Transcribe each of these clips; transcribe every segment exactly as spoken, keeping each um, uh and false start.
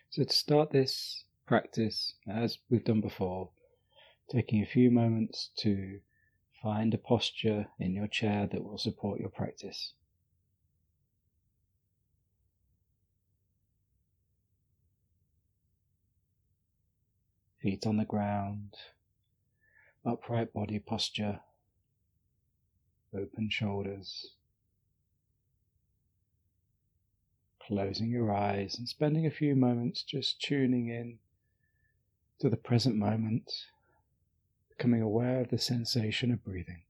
So to start this practice, as we've done before, taking a few moments to find a posture in your chair that will support your practice. Feet on the ground, upright body posture, open shoulders, closing your eyes and spending a few moments just tuning in to the present moment, becoming aware of the sensation of breathing.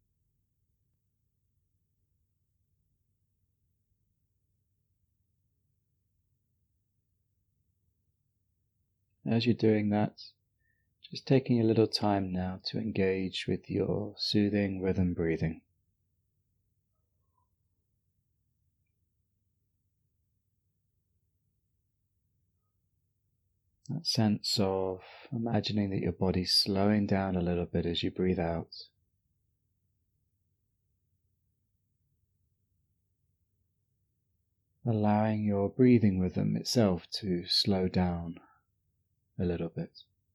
As you're doing that, just taking a little time now to engage with your soothing rhythm breathing. That sense of imagining that your body's slowing down a little bit as you breathe out. Allowing your breathing rhythm itself to slow down a little bit.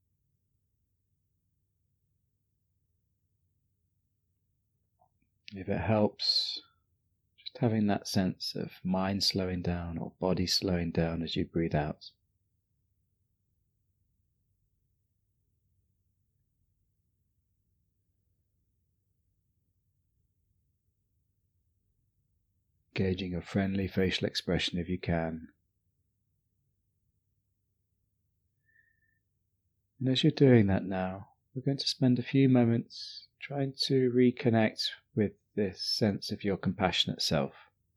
If it helps, just having that sense of mind slowing down or body slowing down as you breathe out. Gauging a friendly facial expression if you can. And as you're doing that now, we're going to spend a few moments trying to reconnect with this sense of your compassionate self.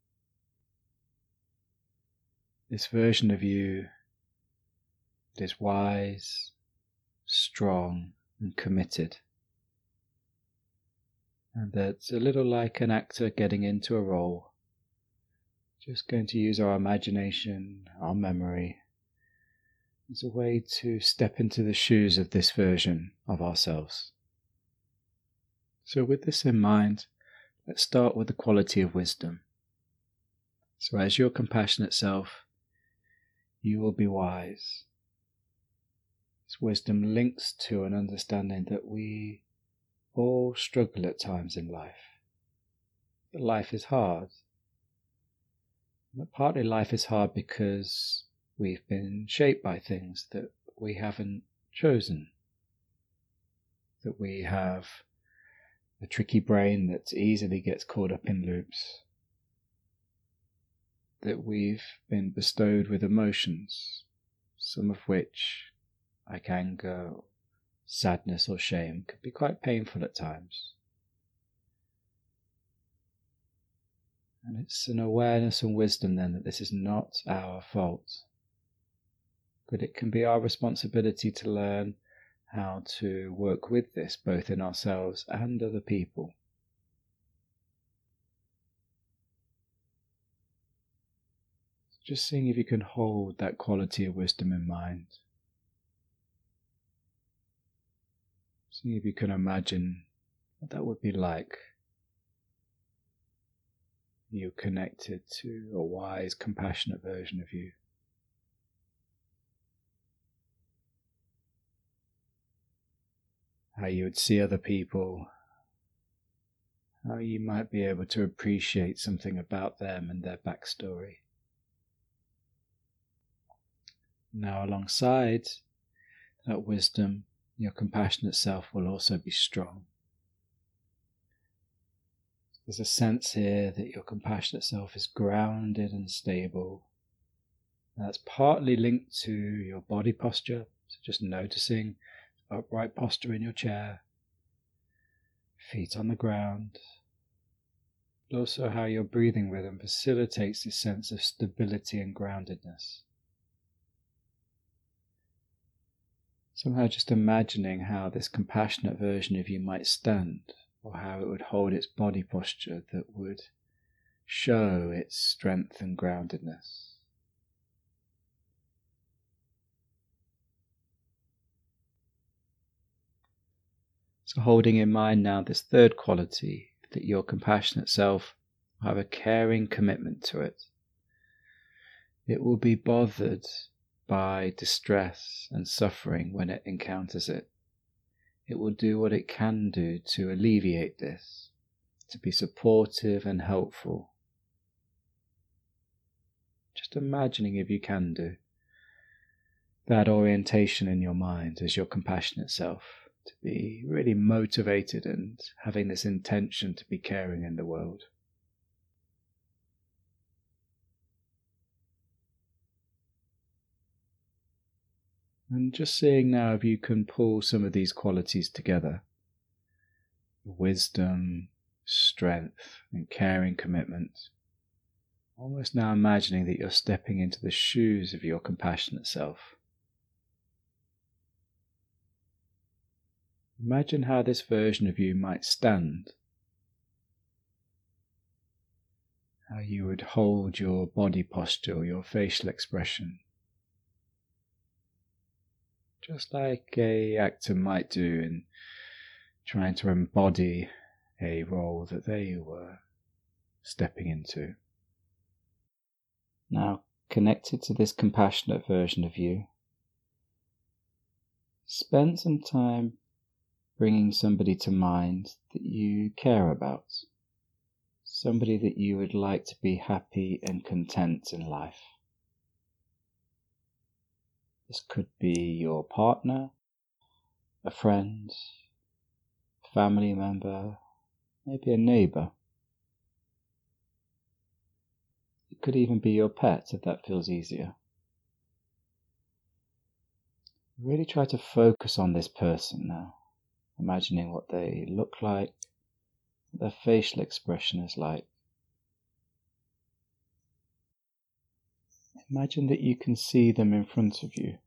This version of you that is wise, strong, and committed. And that's a little like an actor getting into a role. Just going to use our imagination, our memory, as a way to step into the shoes of this version of ourselves. So with this in mind, let's start with the quality of wisdom. So as your compassionate self, you will be wise. This wisdom links to an understanding that we all struggle at times in life. That life is hard. But partly life is hard because we've been shaped by things that we haven't chosen. That we have a tricky brain that easily gets caught up in loops. That we've been bestowed with emotions, some of which, like anger, sadness or shame, could be quite painful at times. And it's an awareness and wisdom then that this is not our fault. But it can be our responsibility to learn how to work with this, both in ourselves and other people. Just seeing if you can hold that quality of wisdom in mind. Seeing if you can imagine what that would be like. You connected to a wise, compassionate version of you. How you would see other people, how you might be able to appreciate something about them and their backstory. Now alongside that wisdom, your compassionate self will also be strong. There's a sense here that your compassionate self is grounded and stable. And that's partly linked to your body posture, so just noticing upright posture in your chair, feet on the ground, but also how your breathing rhythm facilitates this sense of stability and groundedness. Somehow just imagining how this compassionate version of you might stand, or how it would hold its body posture that would show its strength and groundedness. So holding in mind now this third quality, that your compassionate self will have a caring commitment to it. It will be bothered by distress and suffering when it encounters it. It will do what it can do to alleviate this, to be supportive and helpful. Just imagining, if you can do, that orientation in your mind as your compassionate self, to be really motivated and having this intention to be caring in the world. And just seeing now if you can pull some of these qualities together. Wisdom, strength, and caring commitment. Almost now imagining that you're stepping into the shoes of your compassionate self. Imagine how this version of you might stand. How you would hold your body posture, your facial expression. Just like a actor might do in trying to embody a role that they were stepping into. Now, connected to this compassionate version of you, spend some time bringing somebody to mind that you care about, somebody that you would like to be happy and content in life. This could be your partner, a friend, a family member, maybe a neighbour. It could even be your pet if that feels easier. Really try to focus on this person now, imagining what they look like, what their facial expression is like. Imagine that you can see them in front of you.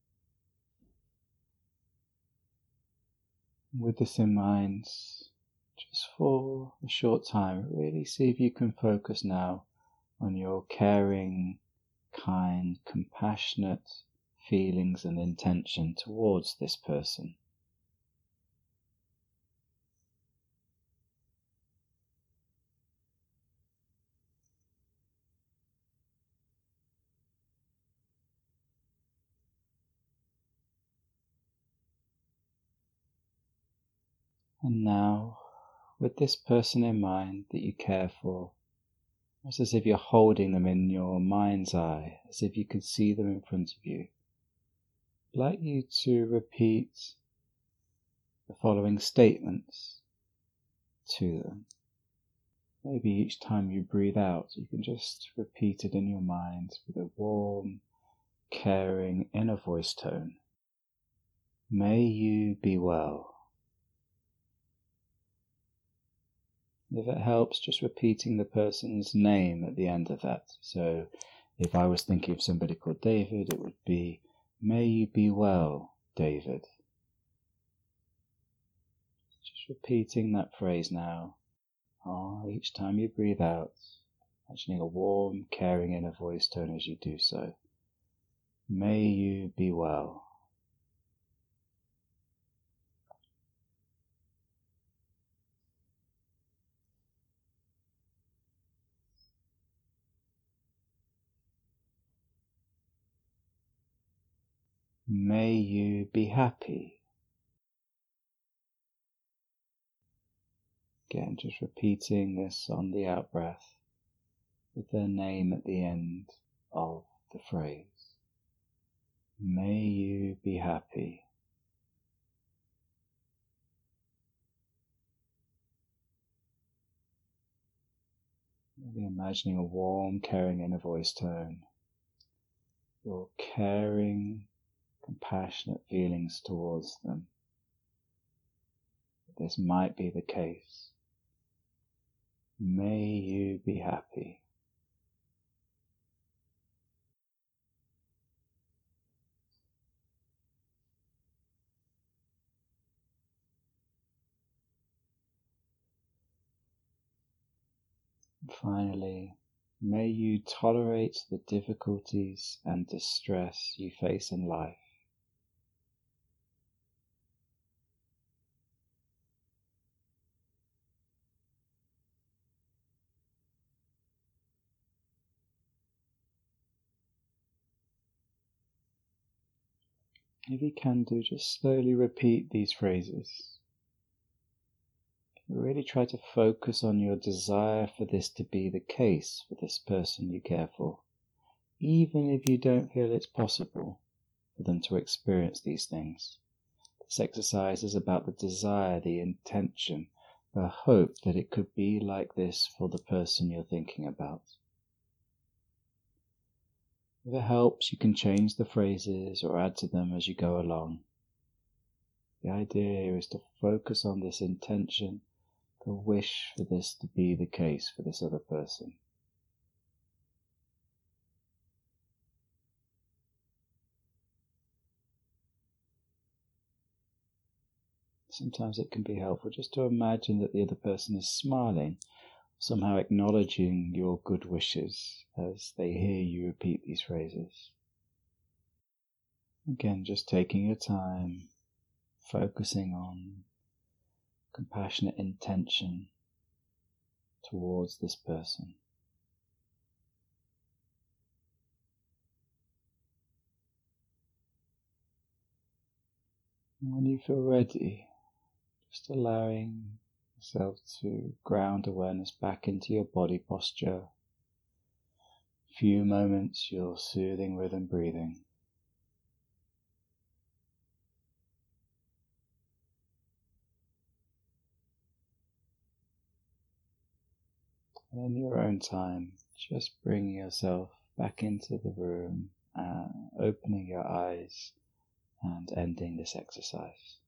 With this in mind, just for a short time, really see if you can focus now on your caring, kind, compassionate feelings and intention towards this person. And now, with this person in mind that you care for, it's as if you're holding them in your mind's eye, as if you could see them in front of you. I'd like you to repeat the following statements to them. Maybe each time you breathe out, you can just repeat it in your mind with a warm, caring inner voice tone. May you be well. If it helps, just repeating the person's name at the end of that. So if I was thinking of somebody called David, it would be, may you be well, David. Just repeating that phrase now. Oh, each time you breathe out, imagining a warm, caring inner voice tone as you do so. May you be well. May you be happy. Again, just repeating this on the out-breath with their name at the end of the phrase. May you be happy. Maybe imagining a warm, caring inner voice tone. Your caring, compassionate feelings towards them. This might be the case. May you be happy. And finally, may you tolerate the difficulties and distress you face in life. If you can do, just slowly repeat these phrases. Really try to focus on your desire for this to be the case for this person you care for, even if you don't feel it's possible for them to experience these things. This exercise is about the desire, the intention, the hope that it could be like this for the person you're thinking about. If it helps, you can change the phrases or add to them as you go along. The idea here is to focus on this intention, the wish for this to be the case for this other person. Sometimes it can be helpful just to imagine that the other person is smiling, somehow acknowledging your good wishes as they hear you repeat these phrases. Again, just taking your time, focusing on compassionate intention towards this person. And when you feel ready, just allowing yourself to ground awareness back into your body posture. A few moments, your soothing rhythm breathing. And in your own time, just bringing yourself back into the room, uh, opening your eyes and ending this exercise.